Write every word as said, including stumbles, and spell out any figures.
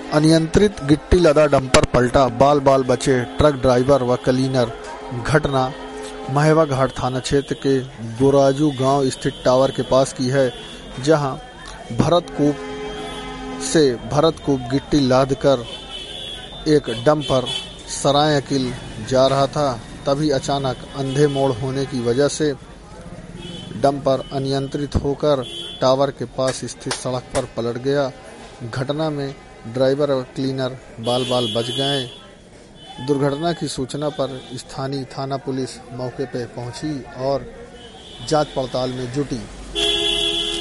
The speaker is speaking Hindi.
अनियंत्रित गिट्टी लदा डंपर पलटा, बाल बाल बचे ट्रक ड्राइवर व क्लीनर। घटना महेवा घाट थाना क्षेत्र के गोराजू गांव स्थित टावर के पास की है, जहां भरतकूप से भरतकूप गिट्टी लादकर एक डंपर सरायकील जा रहा था। तभी अचानक अंधे मोड़ होने की वजह से डंपर अनियंत्रित होकर टावर के पास स्थित सड़क पर पलट गया। घटना में ड्राइवर और क्लीनर बाल बाल बच गए। दुर्घटना की सूचना पर स्थानीय थाना पुलिस मौके पर पहुंची और जांच पड़ताल में जुटी।